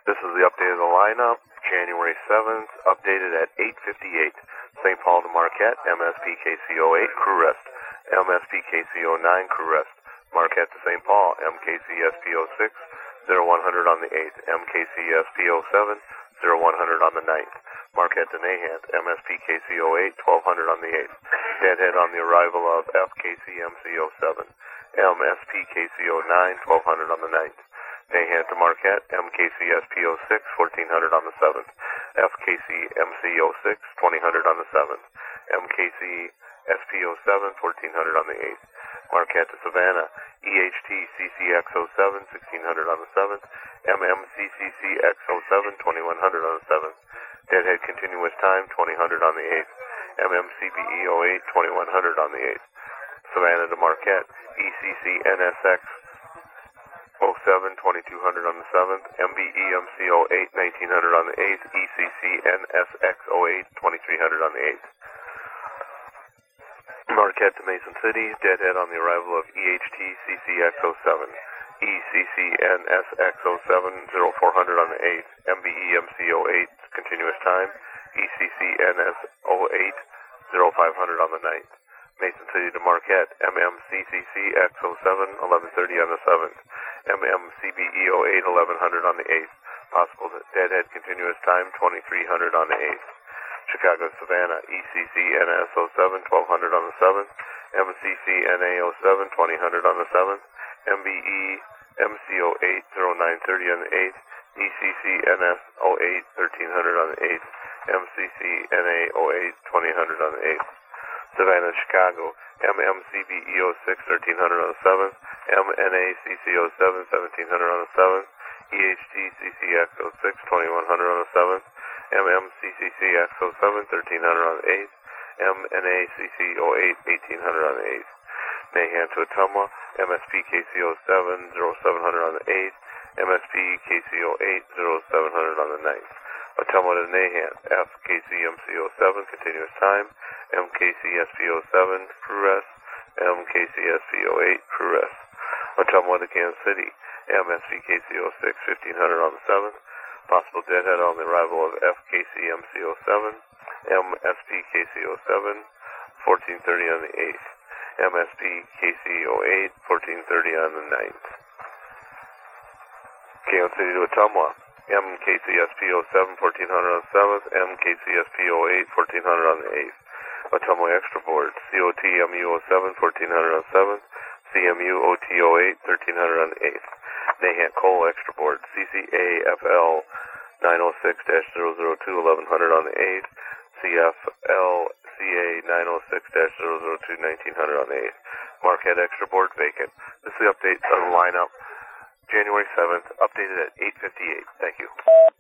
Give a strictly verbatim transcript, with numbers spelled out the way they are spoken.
This is the update of the lineup, January seventh, updated at eight fifty-eight. Saint Paul to Marquette, M S P K C oh eight, crew rest. M S P K C oh nine, crew rest. Marquette to Saint Paul, M K C S P oh six, oh one hundred on the eighth. M K C S P oh seven, oh one hundred on the ninth. Marquette to Nahant, M S P K C oh eight, twelve hundred on the eighth. Deadhead on the arrival of F K C M C oh seven. M S P K C oh nine, twelve hundred on the ninth. Nahant to Marquette, M K C S P oh six, fourteen hundred on the seventh. F K C M C oh six, twenty hundred on the seventh. M K C S P oh seven, fourteen hundred on the eighth. Marquette to Savannah, E H T C C X oh seven, sixteen hundred on the seventh. M M C C C X oh seven, twenty-one hundred on the seventh. Deadhead continuous time, twenty hundred on the eighth. M M C B E oh eight, twenty-one hundred on the eighth. Savannah to Marquette, E C C N S X oh seven, twenty-two hundred on the seventh. M B E M C oh eight, nineteen hundred on the eighth. E C C N S X oh eight, twenty-three hundred on the eighth. Marquette to Mason City, deadhead on the arrival of E H T C C X oh seven. E C C N S X oh seven, oh four hundred on the eighth. M B E M C oh eight, continuous time. E C C N S oh eight, oh five hundred on the ninth. Mason City to Marquette, M M C C C X oh seven, eleven thirty on the seventh. M M C B E oh eight, eleven hundred on the eighth. Possible deadhead continuous time, twenty-three hundred on the eighth. Chicago Savannah, E C C N S oh seven, twelve hundred on the seventh. M C C N A oh seven, twenty hundred on the seventh. M B E M C oh eight, oh nine thirty on the eighth. E C C N S oh eight, thirteen hundred on the eighth. M C C N A oh eight, twenty hundred on the eighth. Savannah, Chicago, M M C B E oh six, thirteen hundred on the seventh. M N A C C oh seven, seventeen hundred on the seventh. E H T C C X oh six, twenty-one hundred on the seventh. M M C C C X oh seven, thirteen hundred on the eighth. M N A C C oh eight, eighteen hundred on the eighth. Nahant to Ottumwa, M S P K C oh seven, oh seven hundred on the eighth. M S P K C oh eight, oh seven hundred on the ninth. Ottumwa to Nahant, F K C M C oh seven, continuous time. M K C S P oh seven, crew rest. M K C S P oh eight, crew rest. Ottumwa to Kansas City, M S P K C oh six, fifteen hundred on the seventh. Possible deadhead on the arrival of F K C M C oh seven. M S P K C oh seven, fourteen thirty on the eighth. M S P K C oh eight, fourteen thirty on the ninth. Kansas City to Ottumwa, M K C S P oh seven, fourteen hundred on the seventh. M K C S P oh eight, fourteen hundred on the eighth. Ottumwa extra board, C O T M U oh seven, fourteen hundred on the seventh. C M U O T oh eight, thirteen hundred on the eighth. Nahant Cole extra board, C C A F L nine oh six dash zero zero two, eleven hundred on the eighth. C F L C A nine oh six dash zero zero two, nineteen hundred on the eighth. Marquette extra board vacant. This is the update of the lineup, January seventh, updated at eight fifty-eight. Thank you.